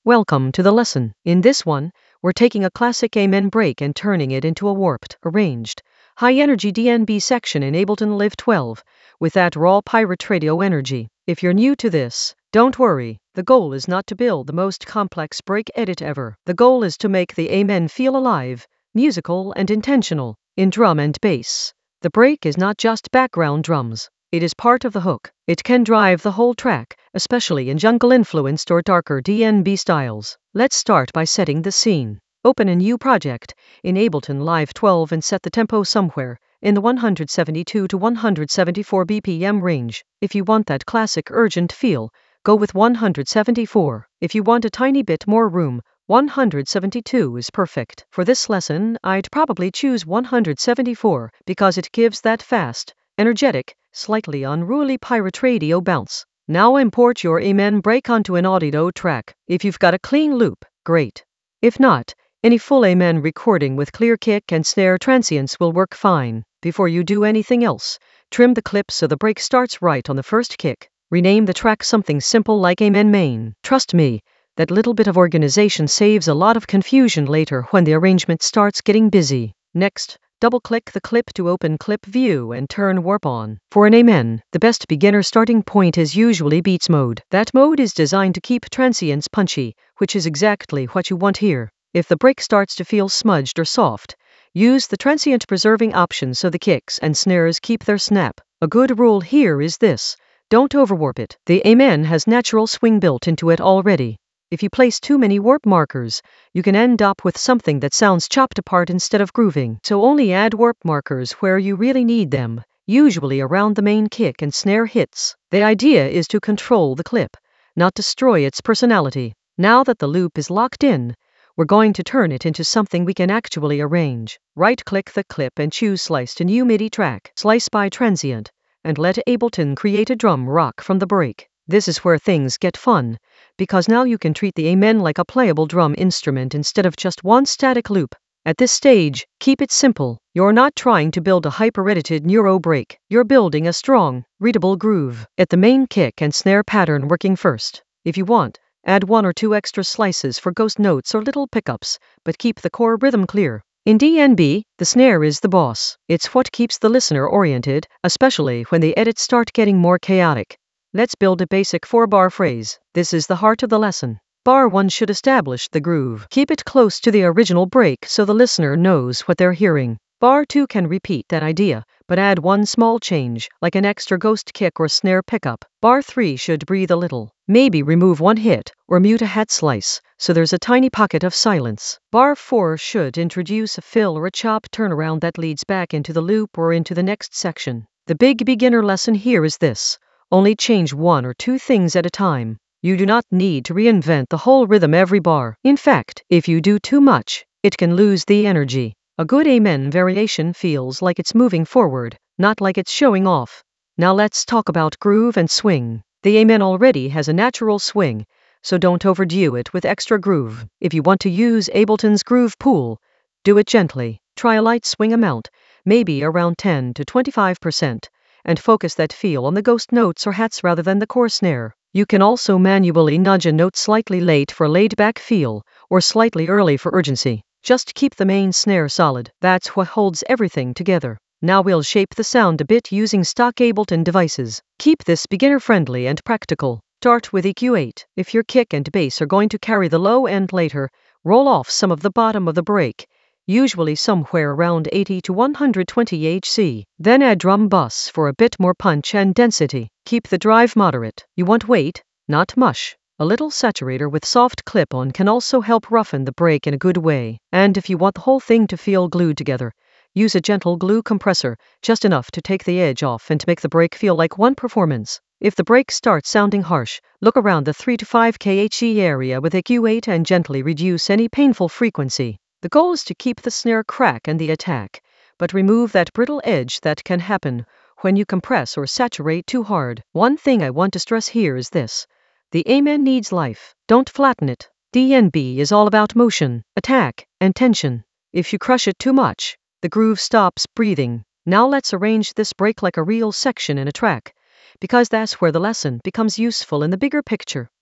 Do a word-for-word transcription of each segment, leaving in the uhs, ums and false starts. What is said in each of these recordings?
Welcome to the lesson. In this one, we're taking a classic Amen break and turning it into a warped, arranged, high-energy D N B section in Ableton Live twelve, with that raw pirate radio energy. If you're new to this, don't worry. The goal is not to build the most complex break edit ever. The goal is to make the Amen feel alive, musical and intentional, in drum and bass. The break is not just background drums. It is part of the hook. It can drive the whole track, especially in jungle-influenced or darker D N B styles. Let's start by setting the scene. Open a new project in Ableton Live twelve and set the tempo somewhere in the one seventy-two to one seventy-four B P M range. If you want that classic urgent feel, go with one seventy-four. If you want a tiny bit more room, one seventy-two is perfect. For this lesson, I'd probably choose one seventy-four because it gives that fast, energetic, slightly unruly pirate radio bounce. Now import your Amen break onto an audio track. If you've got a clean loop, great. If not, any full Amen recording with clear kick and snare transients will work fine. Before you do anything else, trim the clip so the break starts right on the first kick. Rename the track something simple like Amen Main. Trust me, that little bit of organization saves a lot of confusion later when the arrangement starts getting busy. Next, double-click the clip to open Clip View and turn Warp on. For an Amen, the best beginner starting point is usually Beats mode. That mode is designed to keep transients punchy, which is exactly what you want here. If the break starts to feel smudged or soft, use the transient preserving option so the kicks and snares keep their snap. A good rule here is this: don't overwarp it. The Amen has natural swing built into it already. If you place too many warp markers, you can end up with something that sounds chopped apart instead of grooving. So only add warp markers where you really need them, usually around the main kick and snare hits. The idea is to control the clip, not destroy its personality. Now that the loop is locked in, we're going to turn it into something we can actually arrange. Right-click the clip and choose Slice to New MIDI track. Slice by transient, and let Ableton create a drum rock from the break. This is where things get fun, because now you can treat the Amen like a playable drum instrument instead of just one static loop. At this stage, keep it simple. You're not trying to build a hyper-edited neuro break. You're building a strong, readable groove. Get the main kick and snare pattern working first. If you want, add one or two extra slices for ghost notes or little pickups, but keep the core rhythm clear. In D N B, the snare is the boss. It's what keeps the listener oriented, especially when the edits start getting more chaotic. Let's build a basic four-bar phrase. This is the heart of the lesson. Bar one should establish the groove. Keep it close to the original break so the listener knows what they're hearing. Bar two can repeat that idea, but add one small change, like an extra ghost kick or snare pickup. Bar three should breathe a little. Maybe remove one hit, or mute a hat slice, so there's a tiny pocket of silence. Bar four should introduce a fill or a chop turnaround that leads back into the loop or into the next section. The big beginner lesson here is this: only change one or two things at a time. You do not need to reinvent the whole rhythm every bar. In fact, if you do too much, it can lose the energy. A good Amen variation feels like it's moving forward, not like it's showing off. Now let's talk about groove and swing. The Amen already has a natural swing, so don't overdo it with extra groove. If you want to use Ableton's groove pool, do it gently. Try a light swing amount, maybe around ten to twenty-five percent. And focus that feel on the ghost notes or hats rather than the core snare. You can also manually nudge a note slightly late for laid-back feel, or slightly early for urgency. Just keep the main snare solid. That's what holds everything together. Now we'll shape the sound a bit using stock Ableton devices. Keep this beginner-friendly and practical. Start with E Q eight. If your kick and bass are going to carry the low end later, roll off some of the bottom of the break, usually somewhere around eighty to one twenty hertz. Then add drum bus for a bit more punch and density. Keep the drive moderate. You want weight, not mush. A little saturator with soft clip-on can also help roughen the break in a good way. And if you want the whole thing to feel glued together, use a gentle glue compressor, just enough to take the edge off and to make the break feel like one performance. If the break starts sounding harsh, look around the three to five hertz area with E Q eight and gently reduce any painful frequency. The goal is to keep the snare crack and the attack, but remove that brittle edge that can happen when you compress or saturate too hard. One thing I want to stress here is this: the Amen needs life. Don't flatten it. D N B is all about motion, attack, and tension. If you crush it too much, the groove stops breathing. Now let's arrange this break like a real section in a track, because that's where the lesson becomes useful in the bigger picture.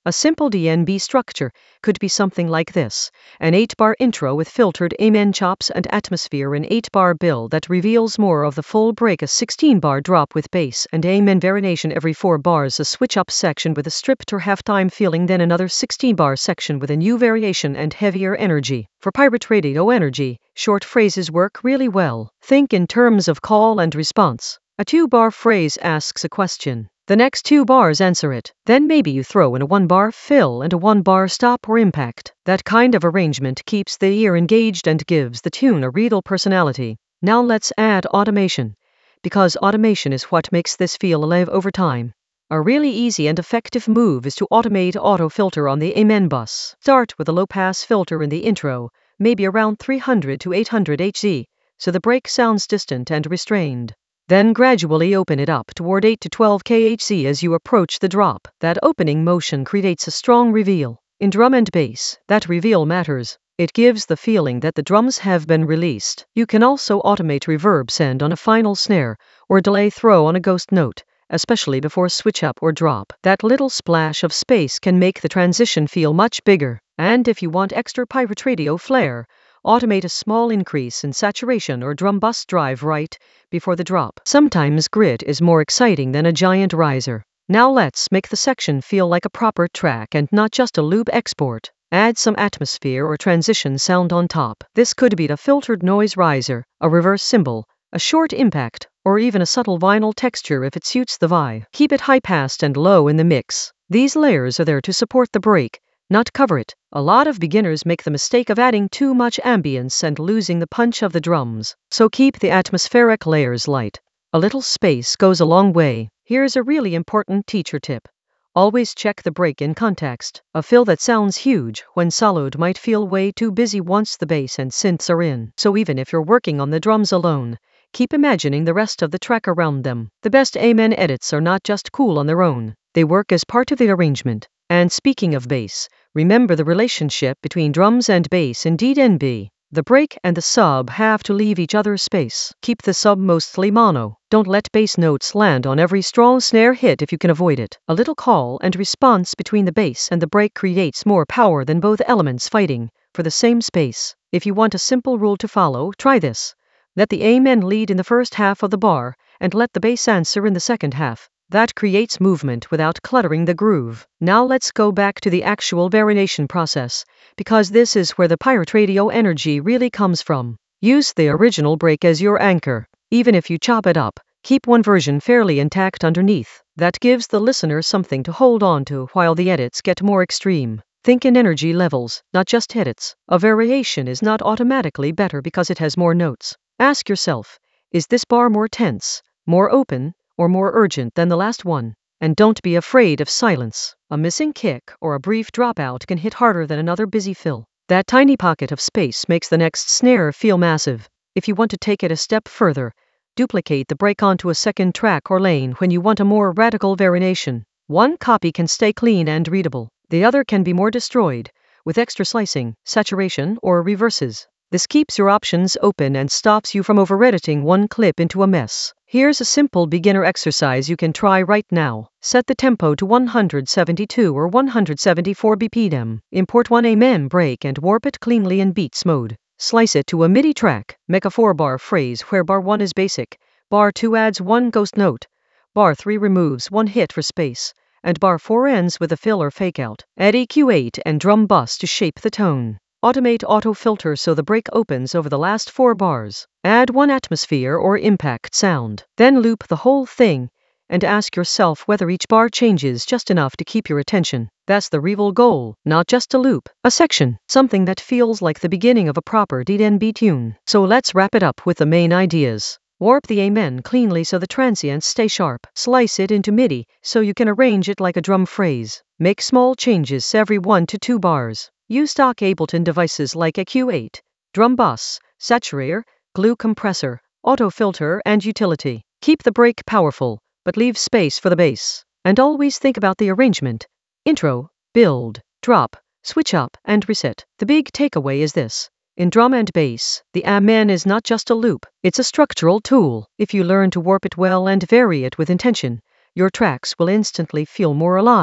A simple D N B structure could be something like this: an eight bar intro with filtered amen chops and atmosphere, an eight bar build that reveals more of the full break, a sixteen bar drop with bass and amen variation every four bars, a switch up section with a stripped or halftime feeling, then another sixteen bar section with a new variation and heavier energy. For pirate radio energy, short phrases work really well. Think in terms of call and response. A two bar phrase asks a question. The next two bars answer it. Then maybe you throw in a one bar fill and a one bar stop or impact. That kind of arrangement keeps the ear engaged and gives the tune a real personality. Now let's add automation, because automation is what makes this feel alive over time. A really easy and effective move is to automate auto filter on the amen bus. Start with a low pass filter in the intro, maybe around three hundred to eight hundred hertz, so the break sounds distant and restrained. Then gradually open it up toward eight to twelve kilohertz as you approach the drop. That opening motion creates a strong reveal. In drum and bass, that reveal matters. It gives the feeling that the drums have been released. You can also automate reverb send on a final snare, or delay throw on a ghost note, especially before switch up or drop. That little splash of space can make the transition feel much bigger. And if you want extra pirate radio flair, automate a small increase in saturation or drum bus drive right before the drop. Sometimes grit is more exciting than a giant riser. Now let's make the section feel like a proper track and not just a loop export. Add some atmosphere or transition sound on top. This could be a filtered noise riser, a reverse cymbal, a short impact, or even a subtle vinyl texture if it suits the vibe. Keep it high-passed and low in the mix. These layers are there to support the break, not cover it. A lot of beginners make the mistake of adding too much ambience and losing the punch of the drums. So keep the atmospheric layers light. A little space goes a long way. Here's a really important teacher tip. Always check the break in context. A fill that sounds huge when soloed might feel way too busy once the bass and synths are in. So even if you're working on the drums alone, keep imagining the rest of the track around them. The best amen edits are not just cool on their own. They work as part of the arrangement. And speaking of bass, remember the relationship between drums and bass in D N B. The break and the sub have to leave each other's space. Keep the sub mostly mono. Don't let bass notes land on every strong snare hit if you can avoid it. A little call and response between the bass and the break creates more power than both elements fighting for the same space. If you want a simple rule to follow, try this. Let the amen lead in the first half of the bar, and let the bass answer in the second half. That creates movement without cluttering the groove. Now let's go back to the actual variation process, because this is where the pirate radio energy really comes from. Use the original break as your anchor. Even if you chop it up, keep one version fairly intact underneath. That gives the listener something to hold on to while the edits get more extreme. Think in energy levels, not just edits. A variation is not automatically better because it has more notes. Ask yourself, is this bar more tense, more open, or more urgent than the last one? And don't be afraid of silence. A missing kick or a brief dropout can hit harder than another busy fill. That tiny pocket of space makes the next snare feel massive. If you want to take it a step further, duplicate the break onto a second track or lane when you want a more radical variation. One copy can stay clean and readable. The other can be more destroyed, with extra slicing, saturation, or reverses. This keeps your options open and stops you from over-editing one clip into a mess. Here's a simple beginner exercise you can try right now. Set the tempo to one hundred seventy-two or one hundred seventy-four B P M. Import one amen break and warp it cleanly in beats mode. Slice it to a MIDI track. Make a four-bar phrase where bar one is basic, bar two adds one ghost note, bar three removes one hit for space, and bar four ends with a fill or fake out. Add E Q eight and drum bus to shape the tone. Automate auto filter so the break opens over the last four bars. Add one atmosphere or impact sound. Then loop the whole thing and ask yourself whether each bar changes just enough to keep your attention. That's the real goal, not just a loop, a section, something that feels like the beginning of a proper D N B tune. So let's wrap it up with the main ideas. Warp the amen cleanly so the transients stay sharp. Slice it into MIDI so you can arrange it like a drum phrase. Make small changes every one to two bars. Use stock Ableton devices like E Q eight, drum bus, saturator, glue compressor, auto filter, and utility. Keep the break powerful, but leave space for the bass. And always think about the arrangement. Intro, build, drop, switch up, and reset. The big takeaway is this. In drum and bass, the amen is not just a loop, it's a structural tool. If you learn to warp it well and vary it with intention, your tracks will instantly feel more alive,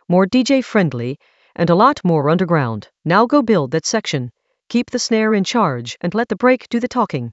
more D J friendly, and a lot more underground. Now go build that section. Keep the snare in charge and let the break do the talking.